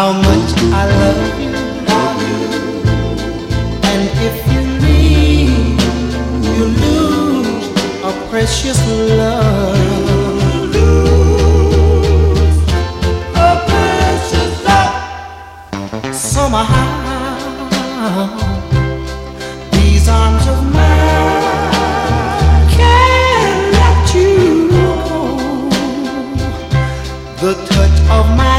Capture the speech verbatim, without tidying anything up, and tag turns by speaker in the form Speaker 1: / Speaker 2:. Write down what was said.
Speaker 1: how much I love you. And if you leave, you lose a precious love. Lose a precious love. Somehow, these arms of mine can't let you go. The touch of my